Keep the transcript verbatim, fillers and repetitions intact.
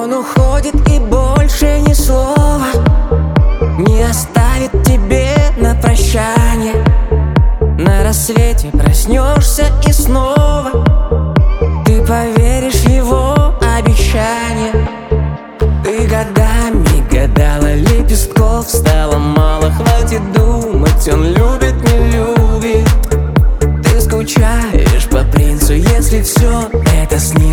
Он уходит и больше ни слова не оставит тебе на прощание. На рассвете проснешься и снова ты поверишь в его обещание. Ты годами гадала, лепестков стало мало. Хватит думать, он любит, не любит. Ты скучаешь по принцу, если все это с ним.